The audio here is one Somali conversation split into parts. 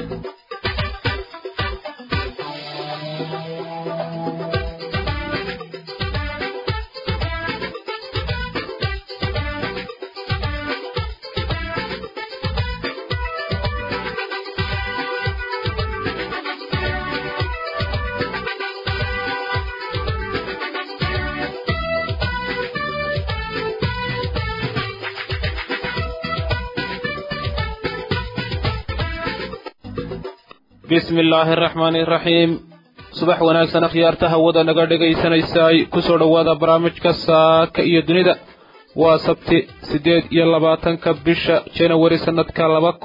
بسم الله الرحمن الرحيم صباح وناكسن اخيارتها ودا naga dhageysanayay ku soo dhawaada barnaamijka saaka iyo dunida waa sabti 28 bisha January sanadka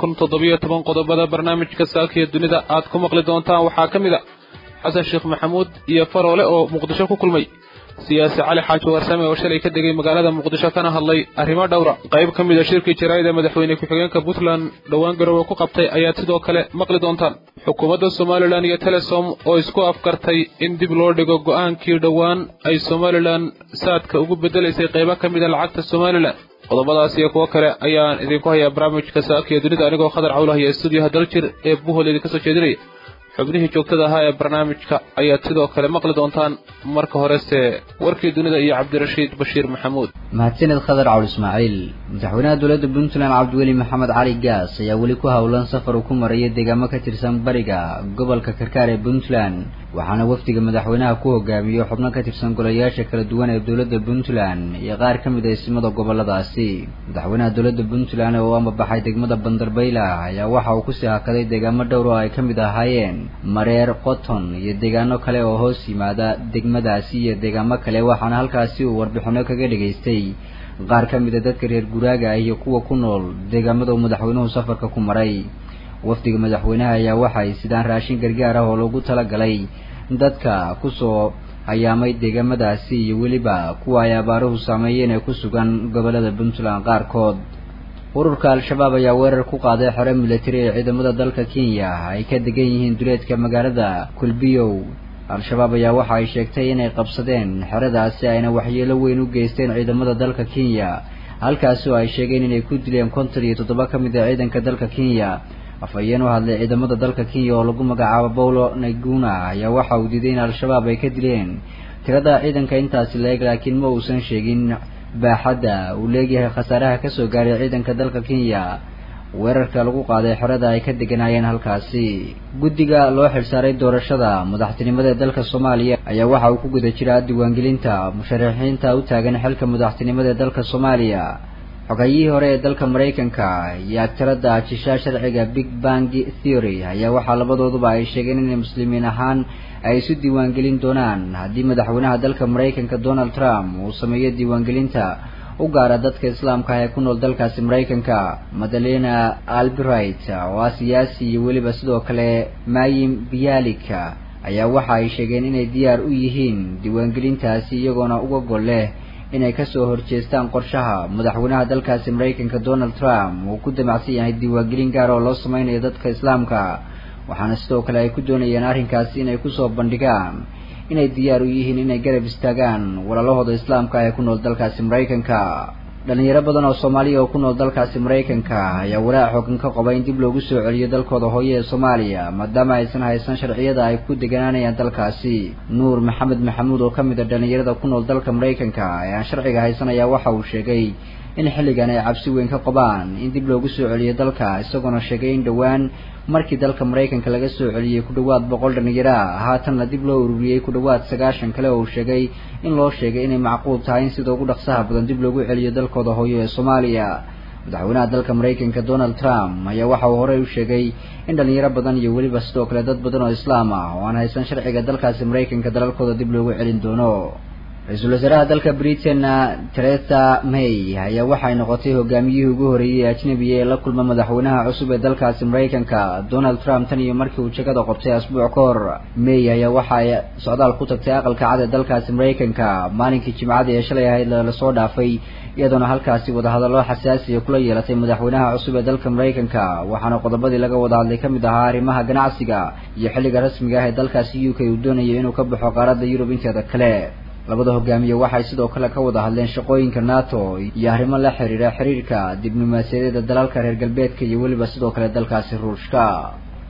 2017 qodobada barnaamijka saaka iyo dunida aad ku maqli doontaan waxaa kamid ah Xasan Sheekh Maxamuud iyo Faroole oo Muqdisho ku kulmay siyaasi cali xaaji warsame oo shalay ka degay magaalada Muqdisho kana hadlay arrimo dhowr ah qayb kamid ah shirkii jaraa'ida madaxweyne ku xigeenka Puntland dhawaan garowe ku qabtay ayaa sidoo kale maqli doontaan xukuumadda Somaliland iyo Telesom oo isku afkartay in dib loo dhigo go'aankii dhawaan ay Somaliland saadka ugu bedelaysay qayb kamid ah lacagta Somaliland qodobadaas iyo kuwa kale ayaan idinku hayaa barnaamijka saaka iyo dunida anigoo Khadar Cawlaha iyo studio Daljir ee Buholid ka soo jeedinay xubnihii joogtada ahaa ee barnaamijka ayaa sidoo kale maqli doontaan marka horese warkii dunida iyo Cabdirashiid Bashiir Maxamuud mahadsanid Khadar Cawl Ismaaciil madaxweynaha dowladda Puntland Cabdiweli Maxamed Cali Gaas ayaa wali ku hawlan safar uu ku maray deegaamo ka tirsan bariga gobolka Karkaar ee Puntland waxaana wafdiga madaxweynaha ku hogaamiyay xubno ka tirsan golayaasha kala duwan ee dowladda Puntland iyo qaar ka mid ah ismada goboladaasi madaxweynaha dowladda Puntland oo ambabaxay degmada Bandarbayla ayaa waxa uu ku sii hakaday deegaamo dhowr oo ay ka mid ahaayeen mareer qoton iyo deegaano kale oo hoos yimaada degmadaasi iyo deegaamo kale waxaana halkaasi uu warbixino kaga dhageystay qaar ka mid ah dadka reer guraaga iyo kuwa ku nool deegaamada madaxweynuhu safarka ku maray wafdiga madaxweynaha ayaa waxay sidaan raashin gargaar ah oo loogu talagalay dadka ku soo ayaamay deegaamadaasi iyo weliba kuwa ay abaaruhu saameeyeen ee ku sugan gobolada Puntland qaarkood ururka al-shabaab ayaa weerar ku qaaday xero militari ee ciidamada dalka Kenya ay ka degan yihiin duleedka magaalada Kulbiyow al-shabaab ayaa waxa ay sheegtay inay qabsadeen xeradaasi ayna waxyeelo weyn u geysteen ciidamada dalka Kenya halkaas oo ay sheegeen inay ku dileen 57 ka mid ah ciidanka dalka Kenya afayeen u hadlay ciidamada dalka Kenya oo lagu magacaabo Paulo Naguna ayaa waxa uu diiday in al-shabaab ay ka dileen tirada ciidanka intaasi leeg laakiin ma uusan sheegin baaxadda uu leeyahay khasaaraha ka soo gaaray ciidanka dalka Kenya weerarka lagu qaaday xerada ay ka deganayeen halkaasi guddiga loo xilsaaray doorashada madaxtinimada dalka Soomaaliya ayaa waxa uu ku guda jiraa diiwaangelinta musharaxiinta u taagan xilka madaxtinimada dalka Soomaaliya xogayihii hore ee dalka Mareykanka iyo aktarada ajisha sharciga Big Bang Theory ayaa waxa labadooduba ay sheegeen in muslimiin ahaan ay isu diiwaangelin doonaan haddii madaxweynaha dalka Mareykanka Donald Trump uu sameeyo diiwaangelinta u gaara dadka islaamka ah ee ku nool dalkaasi Mareykanka Madalena Albright oo siyaasi iyo weliba sidoo kale Mayim Bialik ayaa waxa ay sheegeen inay diyaar u yihiin diiwaangelintaasi iyagoona uga gol leh inay ka soo horjeestaan qorshaha madaxweynaha dalkaasi Mareykanka Donald Trump uu ku damacsan yahay diiwaangelin gaar oo loo sameeyo dadka islaamka waxaana sidoo kale ay ku doonayaan arrinkaasi inay ku soo bandhigaan inay diyaar u yihiin inay garab istaagaan walaalahooda islaamka ee ku nool dalkaasi Mareykanka dhalinyaro badan oo Soomaaliya oo ku nool dalkaasi Mareykanka ayaa walaac xooggan ka qaba in dib loogu soo celiyo dalkooda hooyo ee Soomaaliya maadaama aysan haysan sharciyada ay ku deganayaan dalkaasi Nuur Maxamed Maxamuud oo kamid ah dhalinyarada ku nool dalka Mareykanka ee aan sharciga haysan ayaa waxa uu sheegay in xilligan ay cabsi weyn ka qabaan in dib loogu soo celiyo dalka isagoo sheegay in dhawaan markii dalka Mareykanka laga soo celiyay ku dhawaad 100 dhalinyaro haatanna dib loo ururiyay ku dhawaad 90 kale oo sheegay in loo sheegay inay macquul tahay in sidoo ugu dhaqsaha badan dib loogu celiyo dalkooda hooyo ee Soomaaliya madaxweynaha dalka Mareykanka Donald Trump ayaa waxa uu hore u sheegay in dhalinyaro badan iyo weliba sidoo kale dad badan oo islaam ah oo aan haysan sharciga dalkaasi Mareykanka dalalkooda dib loogu celin doono رئيس الوزراء dalka Britain Theresa May ayaa waxay noqotay hogaamiyihii ugu horeeyay ajnabiga ee la kulma madaxweynaha cusub ee dalkaasi Mareykanka Donald Trump tan iyo markii uu jagada qabtay asbuuc ka hor May ayaa waxay socdaal ku tagtay aqalka cad ee dalkaasi Mareykanka maalinkii Jimcada ee shalay ahayd la soo dhaafay iyadoo halkaasi wada hadallo xasaasi ah kula yeelatay madaxweynaha cusub ee dalka Mareykanka waxaana qodobadii laga wada hadlay kamid ahaa arrimaha ganacsiga iyo xilliga rasmiga ah ee dalkaasi UK uu doonayo inuu ka baxo qaaradda Yurub inteeda kale labada hogaamiye waxay sidoo kale ka wada hadleen shaqooyinka NATO iyo arrimo la xiriira xiriirka diblomaasiyadeed dalalka reer galbeedka iyo waliba sidoo kale dalkaasi Ruushka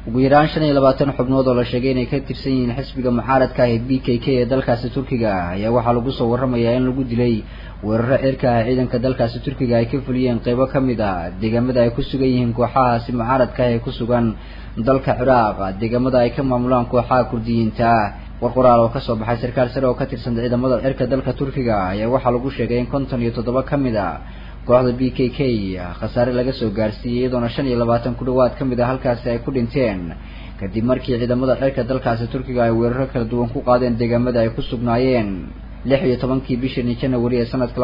ugu yaraan 25 xubnood oo la sheegay inay ka tirsan yihiin xisbiga mucaaradka ah ee PKK ee dalkaasi Turkiga ayaa waxaa lagu soo waramayaa in lagu dilay weeraro cirka ah ciidanka dalkaasi Turkiga ay ka fuliyeen qaybo kamid ah deegaamada ay ku sugan yihiin kooxahaasi mucaaradka ah ee ku sugan dalka Ciraaq deegaamada ay ka maamulaan kooxaha Kurdiyiinta warqoraal oo ka soo baxay sarkaal sare oo ka tirsan ciidamada cirka dalka Turkiga ayaa waxaa lagu sheegay in 57 kamid ah kooxda PKK khasaare laga soo gaarsiiyay iyadoona 25 ku dhawaad kamid ah halkaas ay ku dhinteen kadib markii ciidamada cirka dalkaasi Turkiga ay weeraro kala duwan ku qaadeen deegaamada ay ku sugnaayeen 16 bishii January ee sanadka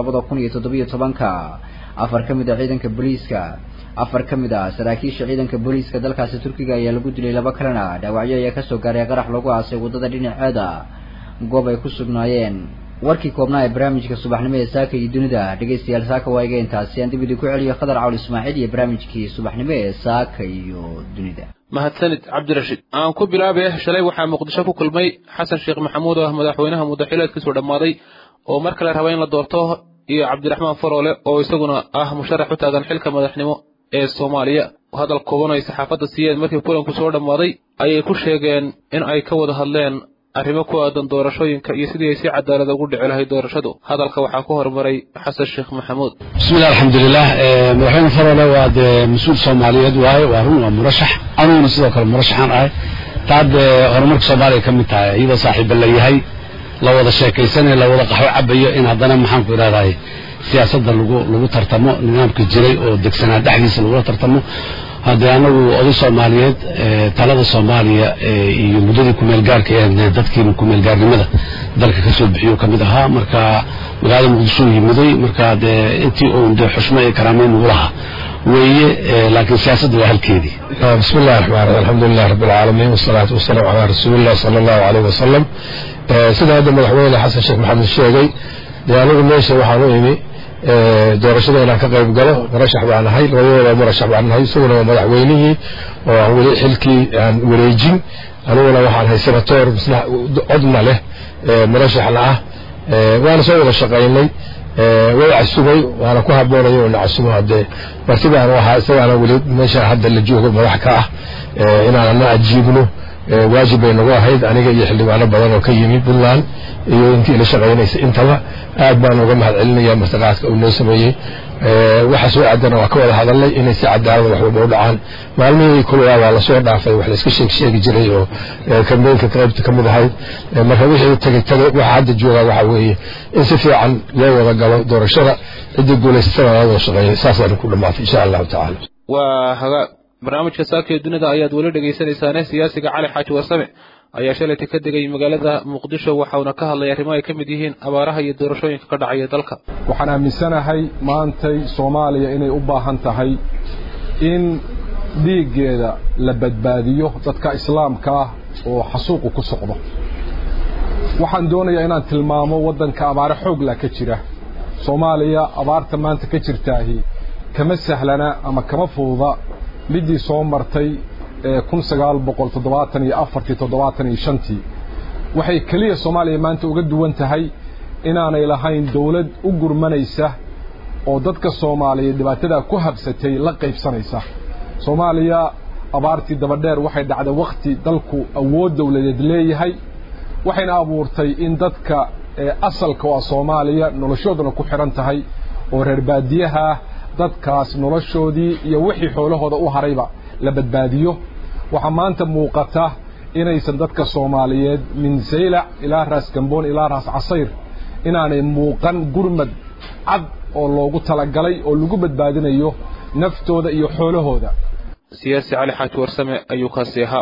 2017 afar kamid ah ciidanka booliiska afar kamid ah saraakiisha ciidanka booliiska dalkaasi Turkiga ayaa lagu dilay laba kalena dhaawacyo ayaa ka soo gaaray qarax lagu aasay wadada dhinaceeda goob ay ku sugnaayeen warkii koobnaa ee barnaamijka subaxnimo ee saaka iyo dunida dhageystayaal saaka waa iga intaasi aan dib idinku celiyo Khadar Cawl Ismaaciil iyo barnaamijkii subaxnimo ee saaka iyo dunida mahadsanid Cabdirashiid aan ku bilaabay shalay waxaa Muqdisho ku kulmay Xasan Sheekh Maxamuud oo madaxweynaha muddaxileedkiisa soo dhamaaday oo mar kale rabay in la doorto iyo Cabdiraxmaan Faroole oo isaguna ah musharax u taagan xilka madaxnimo ee Soomaaliya hadal kooban ay saxaafadda siiyeen markii kulanku soo dhamaaday ayay ku sheegeen in ay ka wada hadleen arrimo ku aadan doorashooyinka iyo sidii ay si cadaalad ugu dhici lahayd doorashadu hadalka waxaa ku hormaray Xasan Sheekh Maxamuud bismillaah alxamdulillaah madaxweyne Faroole waa mas'uul Soomaaliyeed waa run waa murashax anuna sidoo kale murashaxan ah taad horumarka Soomaaliya ka mid tahay iyadoo saaxiib la yahay la wada sheekaysanay la wada qaxwo cabayo in haddana maxaan ku iraahday siyaasadda lagu tartamo nidaamka jiray oo degsanaa dhaxdiisa lagu tartamo haddii anagu oday Soomaaliyeed talada Soomaaliya iyo muddadii ku meel gaarka ee dadkii ku meel gaarnimada dalka ka soo bixiyo kamid ahaa marka magaalada Muqdisho yimiday marka intii oo xushmad iyo karaameyn u lahaa weeye laakiin siyaasadda waa halkeedii bismillaahir rahmaanir rahiim alxamdulillaah rabbil caalamiin wassalaatu wassalaam ala rasuulillah sallallahu alayhi wasallam sida hadda madaxweyne Xasan Sheekh Maxamuud sheegay anigu meesha waxaan u imi doorashada inaan ka qayb galo murashax baan ahay labadooda murashax baan ahay isaguna waa madaxweynihii oo aan weli xilkii aan wareejin aniguna waxaan hay senator codna leh murashaxna ah waana soo wada shaqaynay way casubay waana ku haboonayo in casumo hadee martibaan waxa isagana weli meesha hadda la joogo madax ka ah inaan ajiibno واجب إنه واحد أنا جاي يحل معنا بدن وكيمي بلان يمكن إلى شغلين إنتوا أبان وجمع العلم يا مستقعد أو الناس مية وحسوا عندنا وكل هذا اللي إن سعد هذا وحول بعد عن معلمي كل واحد على صور ضعفي وحلا شيء جري كم بين كتاب كم هاي ما هوش تجي واحد الجوا وحوي إنسفي عن لا ولا دور الشرع اللي يقول السنة هذا شغلين سافر كل ما في إن شاء الله تعالى وهذا barnaamijka saaka ee dunida ayaad wali dhageysanaysaa siyaasiga Cali Xaaji Warsame ayaa shalay ka degay magaalada Muqdisho waxaana ka hadlay arrimo ay kamid yihiin abaaraha iyo doorashooyinka ka dhacaya dalka waxaan aaminsanahay maantay Soomaaliya inay u baahan tahay in dhiigeeda la badbaadiyo dadka islaamka oo xasuuq ku socdo waxaan doonayaa inaan tilmaamo wadanka abaar xoog la ka jira Soomaaliya abaarta maanta ka jirtaahi kama sahlana ama kama fududa midii soo martay 1974 waxay kaliya Soomaaliya maanta uga duwan tahay inaanay lahayn dawlad u gurmanaysa oo dadka Soomaaliyeed dhibaatada ku habsatay la qaybsanaysa Soomaaliya abaartii dabadheer waxay dhacday waqti dalku awood dawladeed leeyahay waxayna abuurtay in dadka asalka waa Soomaaliya noloshoodana ku xiran tahay oo reer baadiyaha dadkaas noloshoodii iyo wixii xoolahooda u harayba la badbaadiyo waxa maanta muuqata inaysan dadka Soomaaliyeed min Saylac ilaa Raas Gamboon ilaa Raas Casayr inaanay muuqan gurmad cad oo loogu talagalay oo lagu badbaadinayo naftooda iyo xoolahooda siyaasi Cali Xaaji Warsame ayuu ka seehaa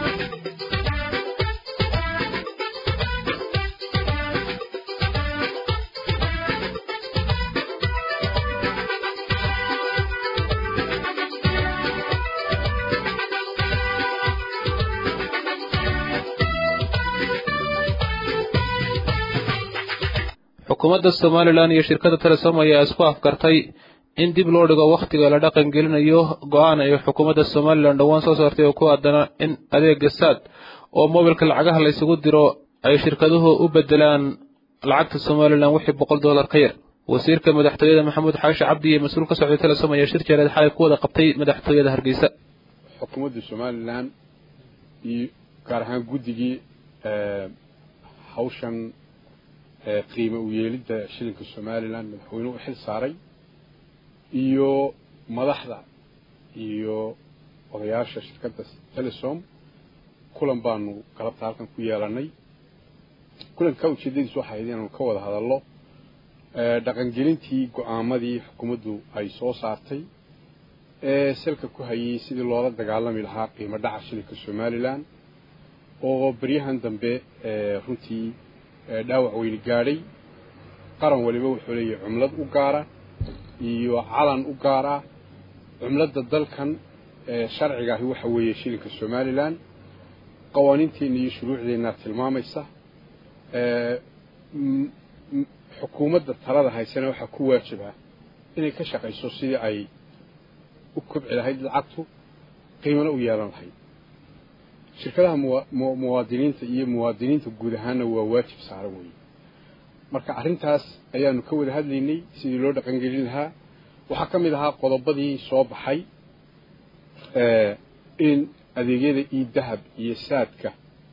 xukuumadda Soomaaliland iyo shirkadda Telesom ayaa isku afkartay in dib loo dhigo waqtiga la dhaqan gelinayo go'aan ay xukuumadda Soomaaliland dhawaan soo saartay oo ku aadana in adeegga SAD oo mobilka lacagaha la isugu diro ay shirkaduhu u bedelaan lacagta Soomaaliland wixii $100 ka yar wasiirka madaxtooyada Maxamuud Xaashi Cabdi iyo mas'uul ka socday Telesom ayaa shir jaraa'id xalay ku wada qabtay madaxtooyada Hargeysa xukuumadda Soomaaliland gaar ahaan guddigii hawshan qiimo u yeelidda shilinka Somaliland madaxweynuhu xil saaray iyo madaxda iyo odayaasha shirkadda Telesom kulan baanu galabta halkan ku yeelanay kulanka ujeedadiisu waxa ay inaan ka wada hadalno dhaqangelintii go'aamadii xukuumaddu ay soo saartay salka ku hayay sidii loola dagaalami lahaa qiimo dhaca shilinka Somaliland oo bariyahan dambe runtii dhaawac weyn gaaray qaran waliba wuxuu leeyahay cumlad u gaara iyo calan u gaara cumladda dalkan sharciga ah waxa weeye shilinka Somaliland qawaaniinteena iyo shuruucdeena tilmaamaysa xukuumadda talada haysana waxa ku waajiba inay ka shaqeyso sidii ay u kobci lahayd lacagtu qiimana u yeelan lahayd shirkadaha muwaadiniinta guud ahaana waa waajib saaran weeye marka arrintaas ayaanu ka wada hadlaynay sidii loo dhaqangelin lahaa waxaa ka mid ahaa qodobadii soo baxay in adeegyada dahab iyo saadka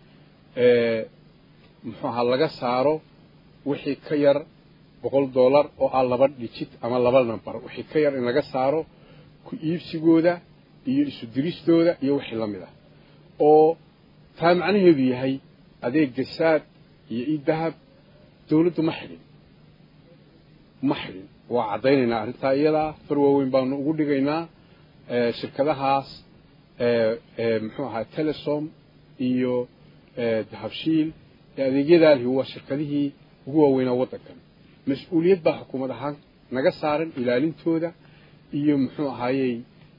muxuu ahaa laga saaro wixii ka yar $100 oo ah 2 digit ama 2 number wixii ka yar in laga saaro ku iibsigooda iyo isu diristooda iyo wixii la mid ah oo taa macnaheedu yahay adeegga saad iyo dahab dawladdu ma xidhin waa cadaynaynaa arrintaa iyada farwaaweyn baanu ugu dhigaynaa shirkadahaas muxuu ahaa Telesom iyo dahabshiil adeegyadaasi waa shirkadihii ugu waaweynaa waddankan mas'uuliyad baa xukuumad ahaan naga saaran ilaalintooda iyo muxuu ahaayay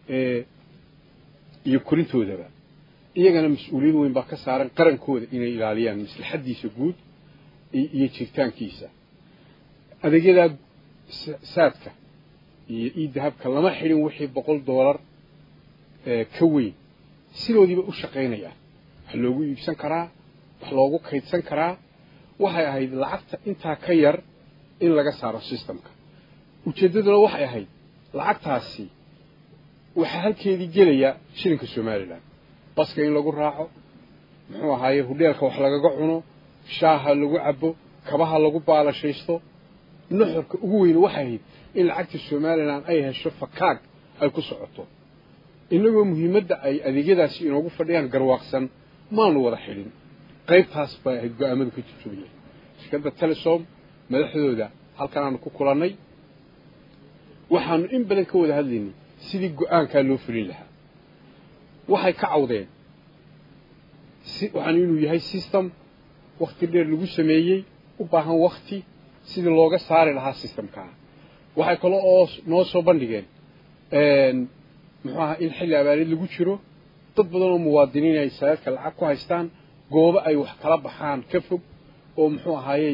iyo korintoodaba iyagana mas'uuliyad weyn baa ka saaran qarankooda inay ilaaliyaan maslaxadiisa guud iyo jirtaankiisa adeegyada saadka iyo dahabka lama xidhin wixii $100 ka weyn sidoodiiba u shaqeynaya wax loogu iibsan karaa wax loogu kaydsan karaa waxay ahayd lacagta intaa ka yar in laga saaro systemka ujeedaduna waxay ahayd lacagtaasi waxa halkeedii gelaya shilinka Somaliland baska in lagu raaco muxuu ahaayay hudheelka wax lagaga cuno shaaha lagu cabo kabaha lagu baalashaysto nuxurka ugu weyn waxay ahayd in lacagta Somaliland ay hesho fakaag ay ku socoto inagoo muhiimadda ay adeegyadaasi inoogu fadhiyaan garwaaqsan maanu wada xidhin qaybtaas baa ahayd go'aamada ku jirtay shirkadda Telesom madaxdooda halkan aanu ku kulannay waxaanu in badan ka wada hadlaynay sidii go'aanka loo fulin lahaa waxay ka cawdeen waxaan inuu yahay system waqti dheer lagu sameeyay u baahan waqti sidii looga saari lahaa systemka waxay kale oo noo soo bandhigeen muxuu ahaa in xilli abaarid lagu jiro dad badan oo muwaadiniin ay saadka lacag ku haystaan goobo ay wax kala baxaan ka fog oo muxuu ahaayay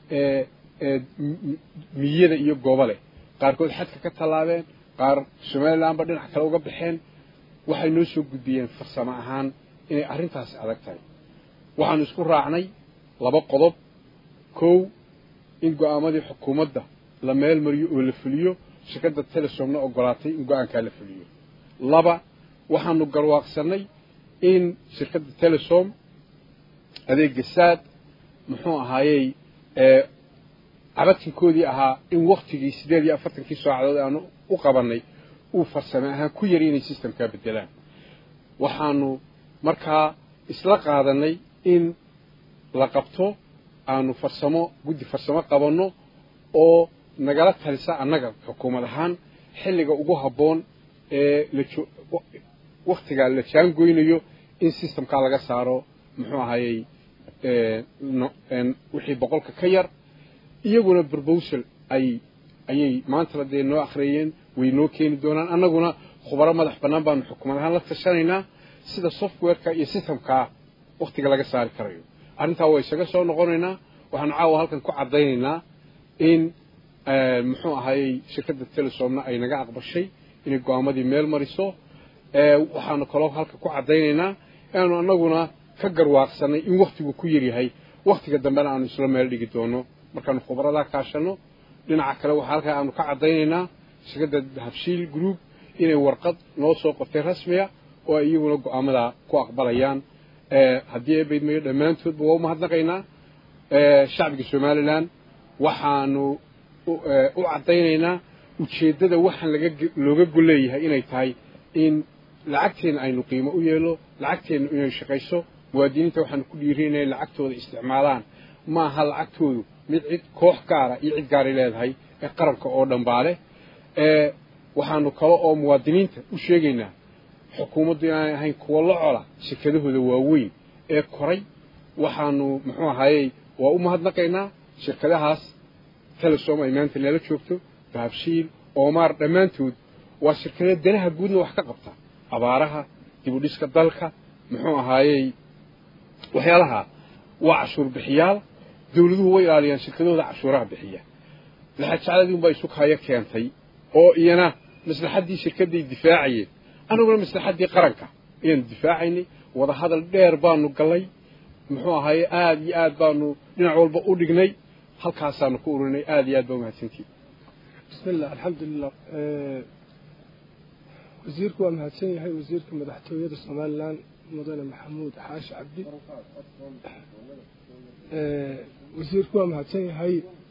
miyada iyo goobale qaarkood xadka ka talaabeen qaar Somaliland ba dhinac kale uga baxeen waxay noo soo gudbiyeen farsamo ahaan inay arrintaas adag tahay waxaan isku raacnay 2 qodob koow in go'aamadii xukuumadda la meel mariyo oo la fuliyo shirkadda Telesomna ogolaatay in go'aanka la fuliyo 2 waxaanu garwaaqsanay in shirkadda Telesom adeegga saad muxuu ahaayay abadkinkoodii ahaa in waqtigii 48 saacadood aanu u qabanay uu farsamo ahaan ku yar inay systemka bedelaan waxaanu markaa isla qaadanay in la qabto aanu guddi farsamo qabanno oo nagala talisa annaga xukuumad ahaan xilliga ugu habboon ee waqtiga la jaangoynayo in systemka laga saaro muxuu ahaayay wixii 100 ka yar iyaguna proposal ayay maanta la noo akhriyeen way noo keeni doonaan annaguna khubaro madax bannaan baanu xukuumad ahaan la tashanaynaa sida softwareka iyo systemka waqtiga laga saari karayo arrintaa way isaga soo noqonaynaa waxaan caawa halkan ku cadaynaynaa in muxuu ahaayay shirkadda Telesomna ay naga aqbashay inay go'aamadii meel mariso waxaanu kaloo halkan ku cadaynaynaa inaanu annaguna ka garwaaqsanay in waqtigu ku yar yahay waqtiga dambena aanu isla meel dhigi doono markaanu khubarada kaashano dhinaca kale waxa halka aanu ka cadaynaynaa shirkadda Dahabshiil Group inay warqad noo soo qortay rasmiya oo iyaguna go'aamada ku aqbalayaan haddii ay baydmayo dhammaantoodba waa u mahadnaqaynaa shacbiga somalilan waxaanu u caddaynaynaa ujeeddada waxaan looga gol leeyahay inay tahay in lacagteenna aynu qiimo u yeelo lacagteenna inay shaqayso muwaadiniinta waxaanu ku dhiirin inay lacagtooda isticmaalaan ma aha lacagtoodu mid cid koox gaara iyo cid gaaray leedahay ee qaranka oo dhan baa leh waxaanu kale oo muwaadiniinta u sheegaynaa xukuumaddu inaanay ahayn kuwa la cola shirkadahooda waaweyn ee koray waxaanu muxuu ahaayey waa u mahadnaqaynaa shirkadahaas telesom ay maanta nala joogto dahabshiil oomaar dhammaantood waa shirkada danaha guudna wax ka qabta abaaraha dib u dhiska dalka muxuu ahaayey waxyaalaha waa cashuur bixiyaal dawladuhu way ilaaliyaan shirkadooda cashuuraha bixiya laxajacladii unbaa isu kaayo keentay oo iyana maslaxaddii shirkadday difaacayeen anuguna maslaxaddii qaranka ayaanu difaacaynay wada hadal dheer baanu gallay muxuu ahaayey aad iyo aad baanu dhinac walba u dhignay halkaasaanu ku ururinay aad iyo aad baa umahadsantihin bismillah alxamdulilah wasiirku waa mahadsan yahay wasiirka madaxtooyada somalilan mudane maxamuud xaashi cabdi wasiirku waa mahadsan yahay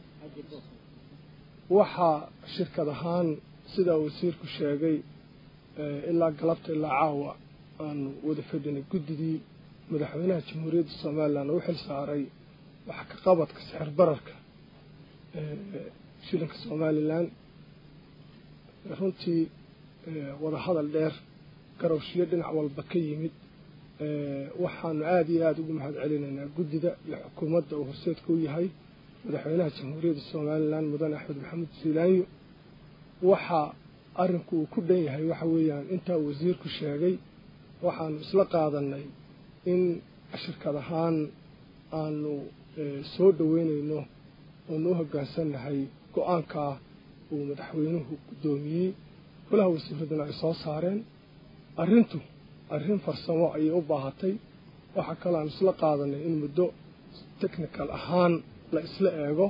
waxaa shirkad ahaan sidaa wasiirku sheegay ilaa galabta ilaa caawa aanu wada fadhinay guddidii madaxweynaha jamhuuriyadda somalilan u xil saaray wax ka qabadka sixir bararka shilinka somalilan runtii wada hadal dheer garowshiyo dhinac walba ka yimid waxaanu aada iyo aada ugu mahad celinaynaa guddida iyo xukuumadda uu horseedka u yahay madaxweynaha jamhuuriyadda somalilan mudane axmed maxamuud siilaanyo waxaa arrinku uu ku dhan yahay waxa weeyaan intaa wasiirku sheegay waxaanu isla qaadanay in shirkad ahaan aanu soo dhaweynayno oonu u hoggaansannahay go-aankaa uu madaxweynuhu guddoomiyey golaha wasiiraduna ay soo saareen arrintu arrin farsamo ayay u baahatay waxaa kaloo aan isla qaadanay in muddo technical ahaan la isla eego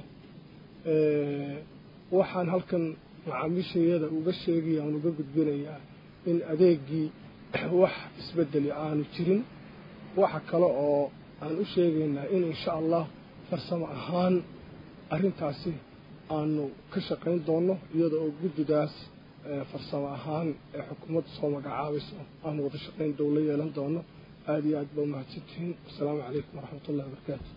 waxaan halkan macaamiishayada uga sheegaya aan uga gudbinayaa in adeegii wax isbedeli aanu jirin waxa kale oo aan u sheegaynaa in insha allah farsamo ahaan arrintaasi aanu ka shaqayn doono iyada oo guddidaas farsamo ahaan ee xukuumadda soo magacaabayso aanu wada shaqayn dowla yeelan doono aada iyo aad baa umahadsantihiin wasalaamu calaykum waraxmat ullahi wabarakaatu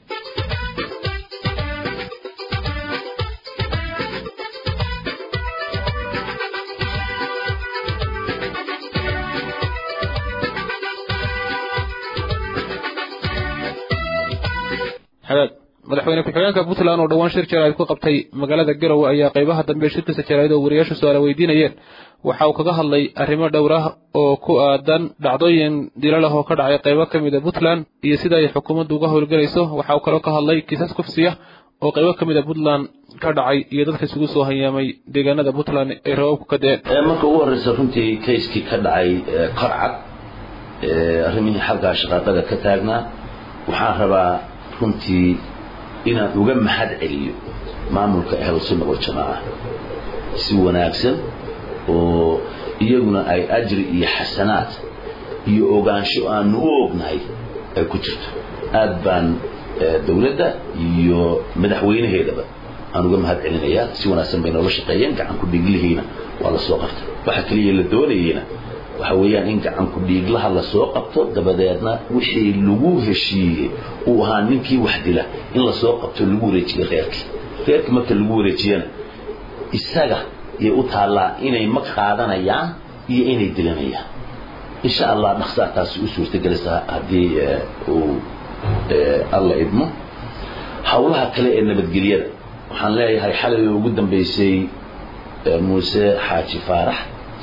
xagaag madaxweyne ku-xigeenka puntland oo dhowaan shir jaraa'id ku qabtay magaalada garowe ayaa qaybaha dambe shirkiisa jaraa'id oo wariyaashu su-aala weydiinayeen waxa uu kaga hadlay arrimo dhowr ah oo ku aadan dhacdooyin dilal ah oo ka dhacay qaybo ka mid a puntland iyo sida ay xukuumaddu uga howlgelayso waxa uu kaloo ka hadlay kiisas kufsiya oo qaybo ka mid a puntland ka dhacay iyo dadka isugu soo hanyaamay deegaanada puntland ay rababku ka deen marka ugu horreysa runtii kayskii ka dhacay qarcad arrimihii xaggaa shaqaaqada ka taagnaa waxaan rabaa runtii inaan uga mahad celiyo maamulka ahlusunna waljamaaca si wanaagsan oo iyaguna ay ajri iyo xasanaad iyo ogaansho aanu u ognahay ay ku jirto aad baan dowladda iyo madaxweynaheedaba aan uga mahad celinayaa si wanaagsan bay nooga shaqeeyeen gacan ku dhiiglihiina waa la soo qabtay waxa kaliya la doonayeyna waxa weeyaan in gacan ku dhiiglaha la soo qabto dabadeedna wixii lagu heshiiyey uu ahaa ninkii wax dila in la soo qabto lagu wareejiyo reerkii marka lagu wareejiyana isaga yay u taallaa inay mag qaadanayaan iyo inay dilanayaan insha allah dhaqsaa taasi u suurtagelaysaa haddii uu alla idmo howlaha kale ee nabadgelyada waxaan leeyahay xalay ugu dambaysay muuse xaaji faarax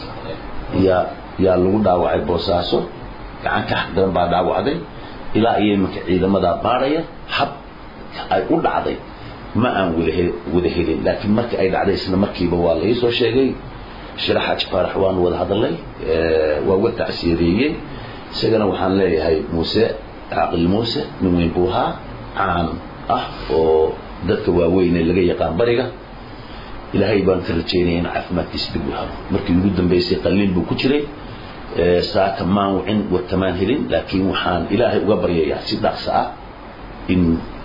yaa lagu dhaawacay boosaaso gacan ka xaq daran baa dhaawacday ilaa iyo imanka ciidamadaa baadhaya hab ay u dhacday ma aan wada helin laakiin markii ay dhacday isla markiiba waa la ii soo sheegay shira xaaji faarax waanu wada hadalnay waa uga tacsiyadeeyey isagana waxaan leeyahay muuse caaqil muuse nin weyn buu ahaa caan ah oo dadka waaweyne laga yaqaan bariga ilaahay baan ka rajaynaya in caafimaadkiisa dib u helo markii ugu dambaysay qalliin buu ku jiray saaka maan wicin wartamaan helin laakiin waxaan ilaahay uga baryayaa si dhaqso ah in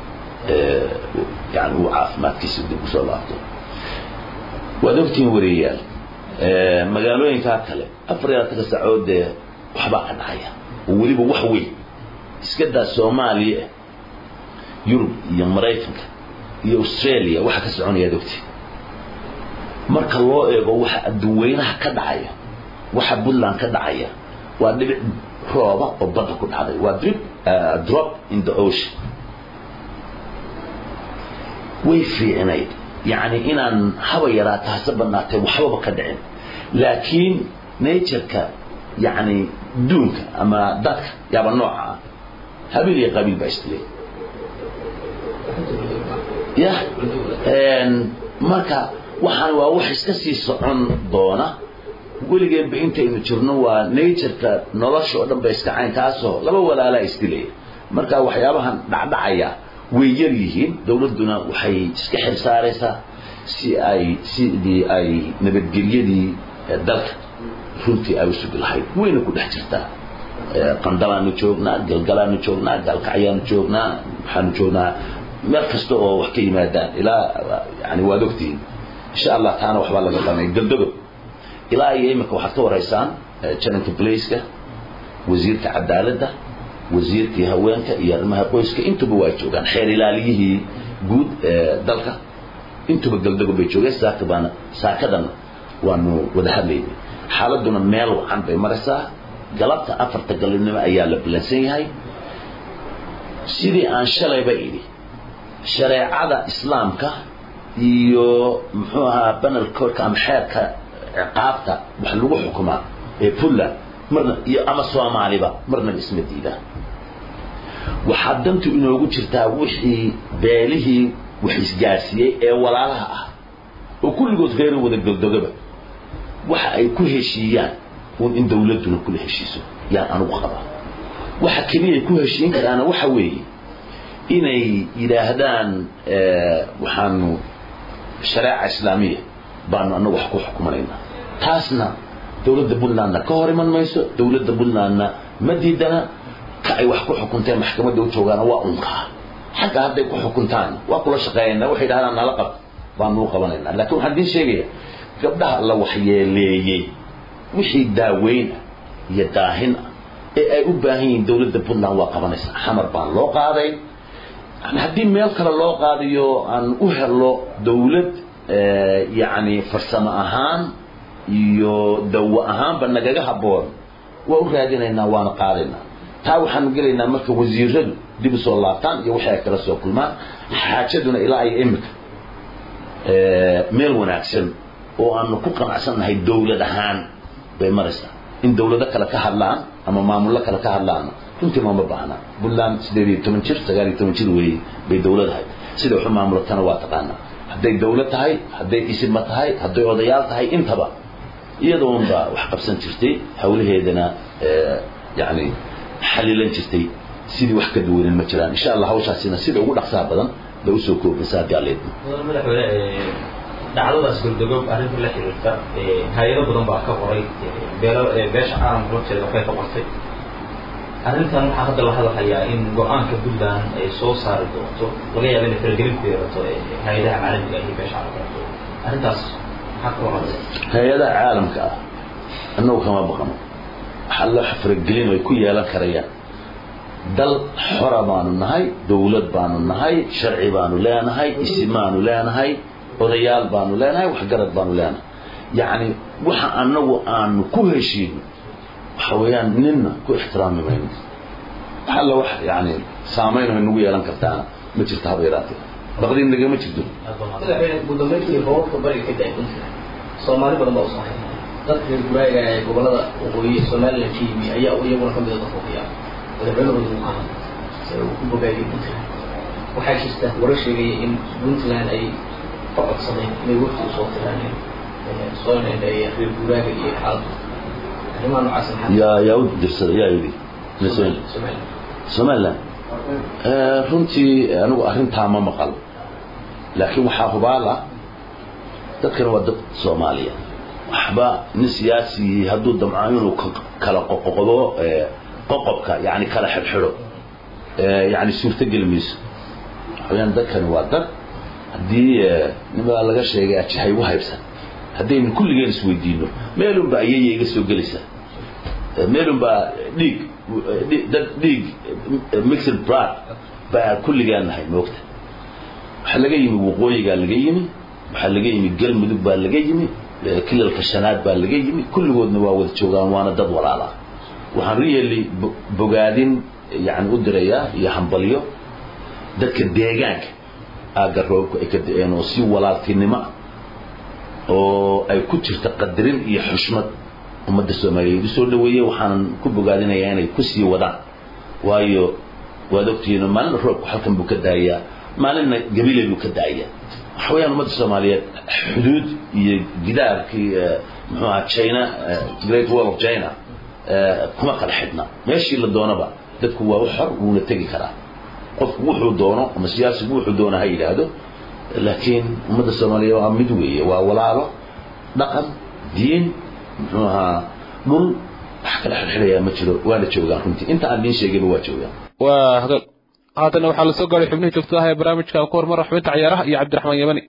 yani uu caafimaadkiisa dib usoo laabto waad ogtihiin wareeyaal magaalooyinkaa kale 24 saacadood waxbaa ka dhacaya oo weliba wax weyn iska daa Soomaaliya Yurub iyo Mareykanka iyo Australia waxa ka soconaya dogti marka loo eego waxa adduunyada ka dhacaya waxa Puntland ka dhacaya waa dhibic rooba oo badda ku dhacday waa drop in the ocean way fiicnay يعني inaan haba yaraata hasabanaatay waxba ka dhicin laakiin nature-ka يعني duunka ama dadka yaaba nooca habil iyo qabiil ba istilay ya marka waxaan waa wax iska sii socon doona weligeed inta inuu jirno waa nature-ka nolosha oo dhan ba iska cayn taasoo laba walaala istilay marka waxyaabahan dhacdhacaya way yar yihiin dawladuna waxay iska xirsaaraysaa sidii ay nabadgelyadii dalka runtii ay usu bilahayd wayna ku dhex jirtaa qandalaanu joognaa galgalaanu joognaa galkacyaanu joognaa waxaanu joognaa meel kasta oo wax ka yimaadaan ilaa yani waad ogtihiin insha allah taana waxbaa laga qabanay galdago ilaa iyo imika waxaad ka waraysaan jananka blaiska wasiirka cadaaladda wasiirkii haweenka iyo arrimaha qoyska intuba waa joogaan xeer ilaaliyihii guud dalka intuba galdago bay joogeen saakadan waanu wada hadlaynay xaaladuna meel wacan bay maraysaa galabta 4 galabnimo ayaa la bilansan yahay sidii aan shalayba idhi shareecada islaamka iyo muxuu ahaa banal koorka ama xeerka ciqaabta wax lagu xukumaa ee Puntland marna iyo ama Soomaaliba marna isma diidaan waxa dantu inoogu jirtaa wixii beelihii wax isgaarsiiyay ee walaalaha ah oo kulligood reer wada galdogaba waxa ay ku heshiiyaan in dawladuna ku heshiiso yaa anigu qaba waxa kaliya ku heshiin karaan waxa weeye inay yiraahdaan waxaanu shariica islaamiga baan anagu wax ku xukumanayna taasna dawladda Puntland ka hor iman mayso dawladda Puntland ma diidana ka ay wax ku xukunteen maxkamadda u joogaan waa unka xagga hadday ku xukuntaan waa kula shaqeeyna waxay yiraahdaan nala qab baan u qabanayna laakiin waxaan idin sheegaya gabdhaha la waxyeeleeyay wixii daaweyn iyo daahin ee ay u baahan yihiin dawladda Puntland waa qabanaysaa xamar baan loo qaaday haddii meel kale loo qaadiyo aan u helo dawlad yani farsamo ahaan iyo dawo ahaanba nagaga haboon waa u raadinaynaa waana qaadaynaa taa waxaan gelaynaa marka wasiiradu dib u soo laabtaan iyo waxay kala soo kulmaan xaajaduna ilaa ay imika meel wanaagsan oo aan ku qanacsanahay dawlad ahaan bay maraysaa in dawlado kale ka hadlaan ama maamulo kale ka hadlaan runtii ma baahna Puntland 18 jir 19 jir weey bay dawladahay sida wax maamultana waa taqaana hadday dawlad tahay hadday isma tahay hadday odayaal tahay intaba iyadoo wax qabsan jirtay hawlaheedana yani xalilan jirtay sidii wax ka duwan ma jiraan insha Allah hawshaasina sida ugu dhaqsaha badan bay u soo koobnaysaa gaaleed dhacdadaas galdagob arrin la xiriirta hay'ado badan baa ka qoray beesha caalamka lafteeda waxay ka qortay arrintan waxaa hadda la hadlayaa in go'aanka Puntland ay soo saari doonto laga yaabo in faragelin ku yeelato hay'adaha caalamiga ah iyo beesha caalamka arrintaas maxaa ka waran hay'adaha caalamka annagu kama baqano waxa la faragelin ay ku yeelan karayaan dal xora baanu nahay dawlad baanu nahay sharci baanu leenahay ismaanu leenahay odayaal baanu leenahay wax garad baanu leenahay yani waxa annagu aan ku heshiin waxa weeyaan ninna ku ixtiraamayno hal wax yani saameeyno inagu yeelan kartaa ma jirto habeeraatay baqdin naga ma jirto gudoomiyaha gobolka bariga ka dhacay Soomaali badan baa u saaray dadka guraaga ee gobolada waqooyi Soomaaliland tiimi ayaa u iyaguna ka mid ah qofiya wadabaladu u qaban sida uu ku bogaayay Puntland waxa jirta warar sheegay in Puntland ay faqadsadeen inay waqti u soo tiraan Soomaaliland ay reer guraaga iyo xaalad arrimaha noocaas yaa u dirsaday yaa yiri Soomaaliland runtii anigu arrintaa ma maqal laakiin waxa hubaala dadkan waa dad Soomaaliya waxba nin siyaasi hadduu damco inuu kala qoqoqdo qoqobka yani kala xidhxidho yani suurtageli mayso waxaweyaan dadkani waa dad haddii nimaa laga sheegay ajahay u haybsan haddaynu kulligeen isweydiino meelunba ayaya iga soo gelaysaa meelunbaa dhiig mixed blood baa kulligaan nahay moogta waxaa laga yimi waqooyigaa laga yimi waxaa laga yimi galmudug baa laga yimi kilalka shanaad baa laga yimi kulligoodna waa wada joogaan waana dad walaala waxaan really bogaadin yani u dirayaa iyo hambalyo dadka deegaanka aagga roobka ay ka da'een oo si walaaltinimo oo ay ku jirta qadarin iyo xushmad ummadda Soomaaliyeed soo dhaweeyay waxaan ku bogaadinayaa inay ku sii wadaan waayo waad ogtihiin maalin roobku halkan buu ka daayaa maalina gabilay buu ka daayaa waxaweyaan ummadda Soomaaliyeed xuduud iyo gidaarkii muxuu ahaa China Great Wall of China kuma kala xidhna meeshii la doonaba dadku waa xor uuna tagi karaa qofku wuxuu doono ama siyaasigu wuxuu doono ha yiraahdo laakiin ummadda Soomaaliyeed waa mid weeye waa walaalo dhaqan diin muxuu ahaa dhul wax kala xirxiraya ma jiro waa la joogaa runtii inta aan idin sheegay waa joogaa waa hadal haddana waxaa la soo gaaray xubnihii joogtada ah ee barnaamijka ku hormar xubinta ciyaaraha iyo Cabdiraxmaan Yamani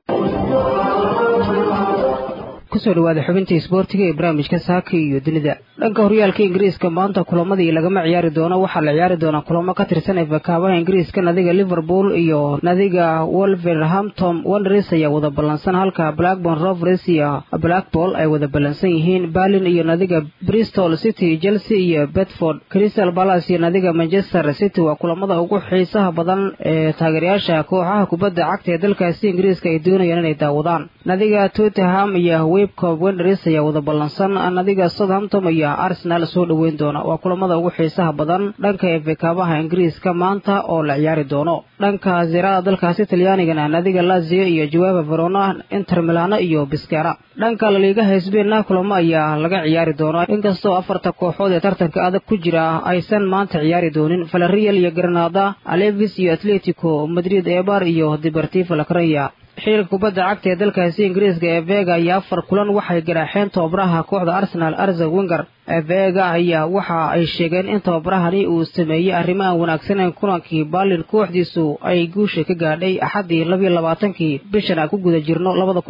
kusoo dhawaada xubintii isboortiga ee barnaamijka saaka iyo dunida dhanka horyaalka ingiriiska maanta kulamadii lagama ciyaari doono waxaa la ciyaari doonaa kulamo ka tirsan FA-kaabaha ingiriiska nadiga Liverpool iyo nadiga Wolverhampton Wanderers ayaa wada ballansan halka Blackburn Rovers iyo Blackpool ay wada ballansan yihiin Berlin iyo nadiga Bristol City Chelsea iyo Bedford Crystal Palace iyo nadiga Manchester City waa kulamada ugu xiisaha badan ee taageerayaasha kooxaha kubadda cagta ee dalkaasi ingiriiska ay doonayaan inay daawadaan nadiga Tottenham iyo Webcom Wanderers ayaa wada ballansan nadiga Southampton iyo Arsenal soo dhaweyn doona waa kulamada ugu xiisaha badan dhanka FA-kaabaha ingiriiska maanta oo la ciyaari doono dhanka Serie dalkaasi Talyaanigana nadiga Lazio iyo Juve Verona Inter Milan iyo Pescara dhanka La Liga Spain kulamo ayaa laga ciyaari doona inkastoo afarta kooxood ee tartanka adag ku jira aysan maanta ciyaari doonin Villarreal iyo Granada Alaves iyo Atletico Madrid Eibar iyo Deportivo La Coruña xiriirka kubadda cagta ee dalkaasi ingiriiska ee Vega iyo 4 kulan waxay garaxeen tababaraha kooxda Arsenal Arsene Wenger Vega ayaa waxa ay sheegeen in tababarahani uu sameeyay arrimaha wanaagsan kulankii Berlin kooxdiisu ay guusha ka gaadhay Axadii 22kii bishan ku guda jirno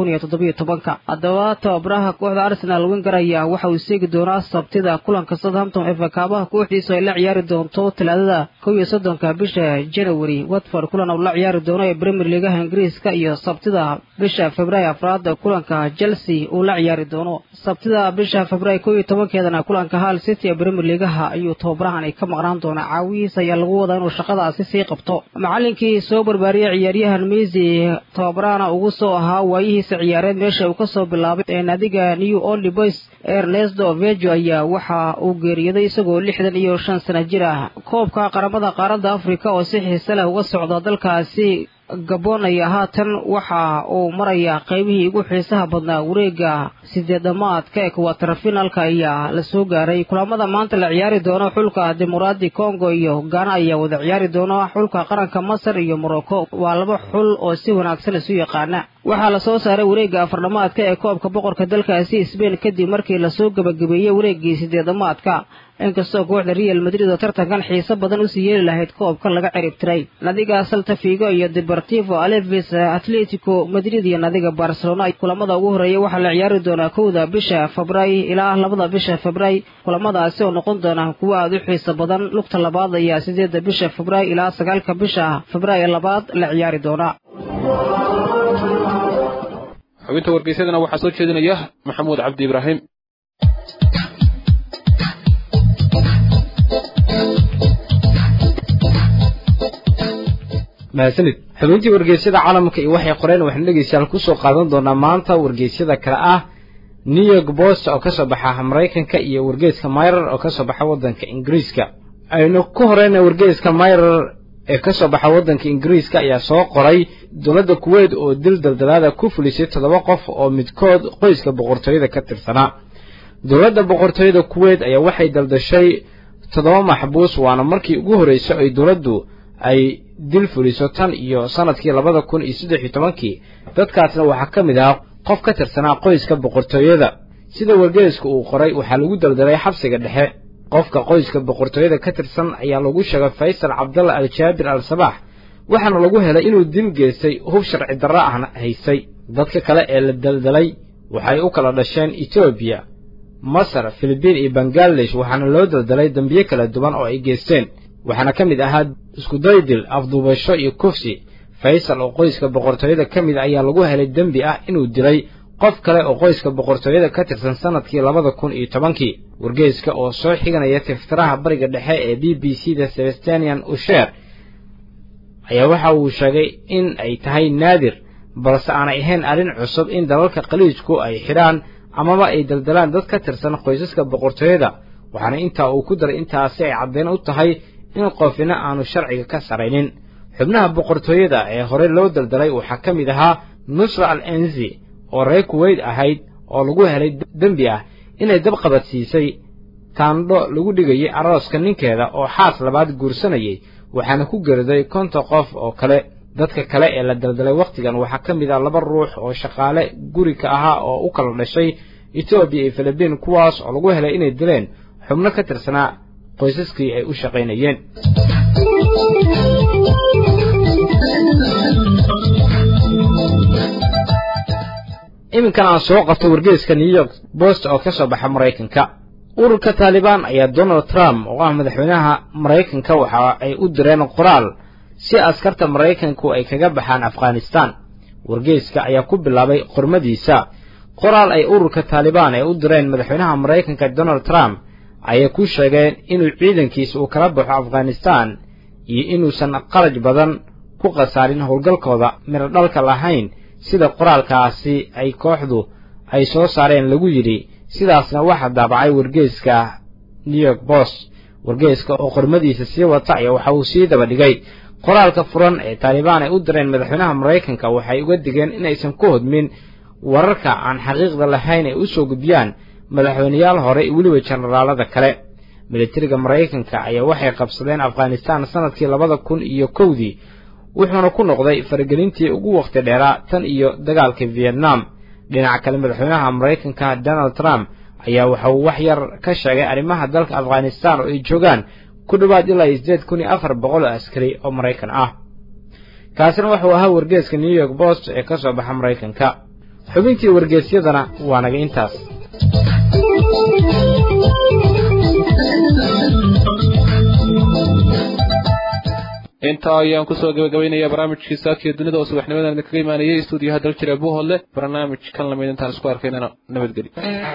2017 haddaba tababaraha kooxda Arsenal Wenger ayaa waxa uu seegi doonaa Sabtida kulanka Southampton FA-kaabaha kooxdiisu ay la ciyaari doonto Talaadada 31 bisha January Watford kulan oo la ciyaari doono ee Premier League ingiriiska iyo Sabtida bisha Febraayo 4 kulanka Chelsea uu la ciyaari doono Sabtida bisha Febraayo 11keedana kulanka Hull City ee Premier League ayuu tababarahan ay ka maqnaan doona caawiis ayaa lagu wadaa inuu shaqadaasi sii qabto macallinkii soo barbaariyay ciyaaryahan Messi tababarana ugu soo ahaa waayihiisa ciyaareed meesha uu ka soo bilaabay ee nadiga New Old Boys Ernesto Valverde ayaa waxa uu geeriyooday isagoo 65 sano jir ah koobka qaramada qaaradda Afrika oo si xiiso leh uga socda dalkaasi Gabon ayaa haatan waxa uu marayaa qaybihii ugu xiisaha badnaa wareega sideedamaadka ee quarter-finalka ayaa la soo gaaray kulamada maanta la ciyaari doono xulka Dimuqraadi Congo iyo Ghana ayaa wada ciyaari doona xulka qaranka Masar iyo Morocco waa laba xul oo si wanaagsan isu yaqaana waxaa la soo saaray wareega afardhamaadka ee koobka boqorka dalkaasi Spain kadib markii la soo gabagabeeyay wareegii sideedamaadka inkastoo kooxda Real Madrid oo tartankan xiiso badan u sii yeeli lahayd koobka laga cirib tiray nadiga Celta Vigo iyo Deportivo Alaves Atletico Madrid iyo nadiga Barcelona kulamada ugu horeeya waxaa la ciyaari doonaa 1 bisha Febraayo ilaa 2 bisha Febraayo kulamadaasi oo noqon doona kuwa aad u xiiso badan lugta labaad ayaa 8 bisha Febraayo ilaa 9 bisha Febraayo labaad la ciyaari doona xubinta wargeysadana waxaa soo jeedinaya Maxamuud Cabdi Ibraahim maasanid xubintii wargeysyada caalamka iyo waxay qoreen waxaan dhegeystayaal ku soo qaadan doonaa maanta wargeysyada kale ah New York Post oo ka soo baxa Mareykanka iyo wargeyska Mirror oo ka soo baxa wadanka Ingiriiska aynu ku horeyna wargeyska Mirror ee ka soo baxa wadanka Ingiriiska ayaa soo qoray dowladda Kuwait oo dil daldalaada ku fulisay 7 qof oo midkood qoyska boqortooyada ka tirsanaa dowladda boqortooyada Kuwait ayaa waxay daldashay 7 maxbuus waana markii ugu horeysay ay dowladdu ay dil fuliso tan iyo sanadkii 2013 dadkaasna waxa kamid ah qof ka tirsanaa qoyska boqortooyada sida wargeysku uu qoray waxaa lagu daldalay xabsiga dhexe qofka qoyska boqortooyada ka tirsan ayaa lagu sheegay faysal cabdalla al-jaabir al-sabaax waxaana lagu helay inuu dim geystay hub sharci darro ahna haysay dadka kale ee la daldalay waxay u kala dhasheen etoobiya masar filibiin iyo bangladesh waxaana loo daldalay dembiye kala duwan oo ay geysteen waxaana ka mid ahaa iskudaydil afduubasho iyo kufsi faysal oo qoyska boqortooyada ka mid ayaa lagu helay dembi ah inuu dilay qof kale oo qoyska boqortooyada ka tirsan sanadkii 2010 wargeyska oo soo xiganaya tiftiraha bariga dhexe ee BBC da Sebastian Usher ayaa waxa uu sheegay in ay tahay naadir balse aanay ahayn arrin cusub in dalalka qaliijku ay xidhaan amaba ay daldalaan dad ka tirsan qoysaska boqortooyada waxaana intaa uu ku daray intaasi ay caddeyn u tahay in qofina aanu sharciga ka saraynin xubnaha boqortooyada ee hore loo daldalay waxaa ka mid ahaa Nusra al-Enzi oo reer Kuwait ahayd oo lagu helay dembi ah inay dab qabadsiisay taandho lagu dhigay arooska ninkeeda oo xaas labaad guursanayay waxaana ku geeriday 50 qof oo kale dadka kale ee la daldalay waqtigan waxaa ka mid ah 2 ruux oo shaqaale guri ka ahaa oo u kala dhashay Ethiopia iyo Philippines kuwaas oo lagu helay inay dileen xubno ka tirsanaa qoysaskii ay u shaqaynayeen iminkan aan soo qabto wargeyska New York Post oo ka soo baxa Mareykanka ururka Taliban ayaa Donald Trump oo ah madaxweynaha Mareykanka waxa ay u direen qoraal si askarta Mareykanku ay kaga baxaan Afghanistan wargeyska ayaa ku bilaabay qormadiisa qoraal ay ururka Taliban ay u direen madaxweynaha Mareykanka Donald Trump ayaa ku sheegeen inuu ciidankiisa uu kala baxo Afghanistan iyo inuusan qaraj badan ku qasaarin howlgalkooda meel dhalka lahayn sida qoraalkaasi ay kooxdu ay soo saareen lagu yiri sidaasna waxa daabacay wargeyska New York Post wargeyska oo qormadiisa sii wata ayaa waxa uu sii daba dhigay qoraalka furan ee Taliban ay u direen madaxweynaha Mareykanka waxay uga digeen in aysan ku hodmin wararka aan xaqiiqda lahayn ee u soo gudbiyaan madaxweynayaal hore iyo waliba generaalada kale militariga Mareykanka ayaa waxay qabsadeen Afghanistan sanadkii 2001 wuxuuna ku noqday faragelintii ugu waqti dheeraa tan iyo dagaalka Vietnam dhinaca kale madaxweynaha Mareykanka Donald Trump ayaa waxa uu wax yar ka sheegay arrimaha dalka Afghanistan oo ay joogaan ku dhawaad ilaa 8400 askari oo Mareykan ah kaasina wuxuu ahaa wargeyska New York Post ee ka soo baxa Mareykanka xubintii wargeysyadana waa naga intaas inta ayaan ku soo gabagabeynaya barnaamijkii saakii dunida oo subaxnimadan kaga imaanayay stuudiyaha daljira Buuhoodle barnaamij kan lamid intaan isku arkaynana nabadgelyo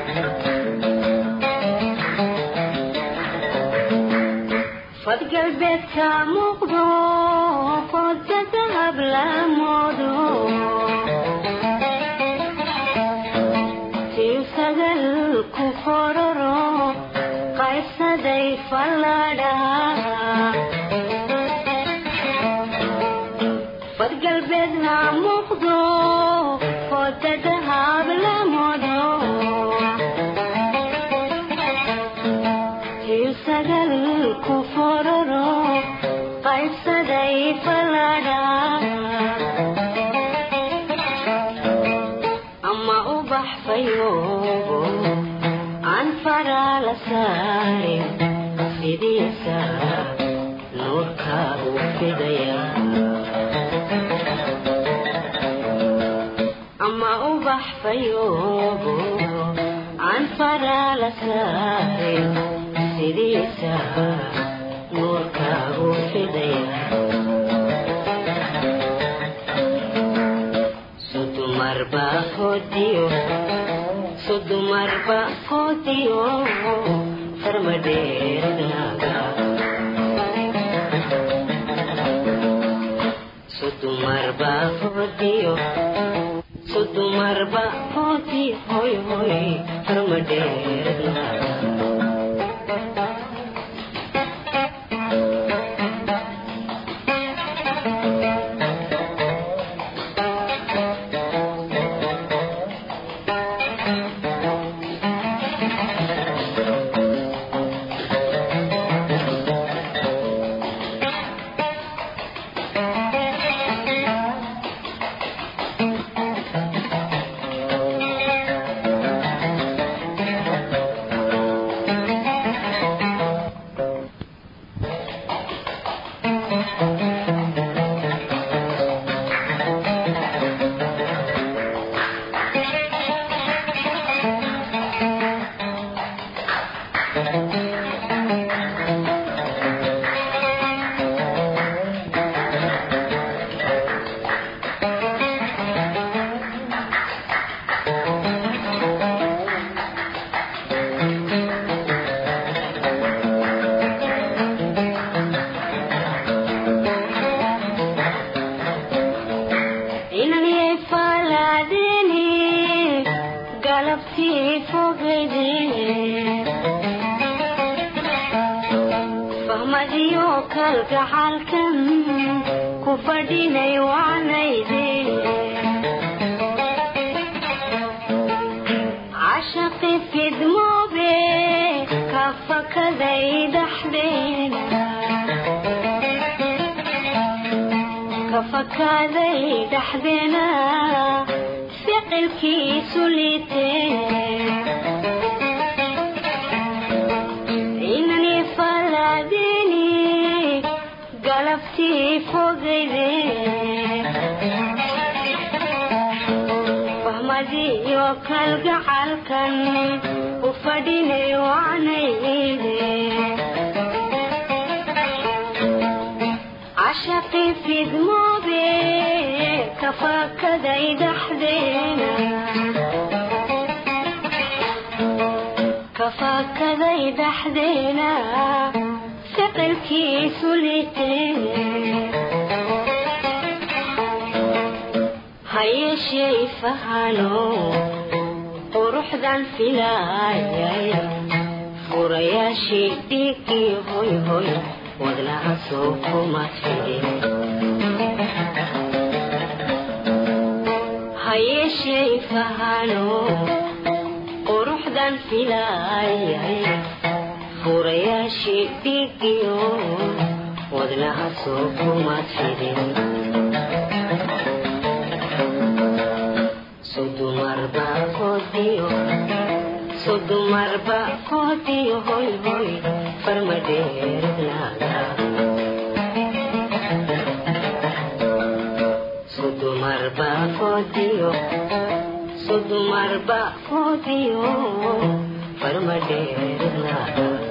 fadgal beedka muuqdo qodada habla moodo tilsagal ku kororo qaysaday falada fadgal beedna muuqdo qodada habla moodo tilsagal ku kororo qaysaday falada ama ubax fayo an farala sare sidisa nurka u fidaya ama ubax fayo an farala sare sidisa nurka u fidaya sudumarba kodiyo farmadeernaga sudumarba kodi hoy hoy farmadeernaga Sudumar ba kodiyo farmadeer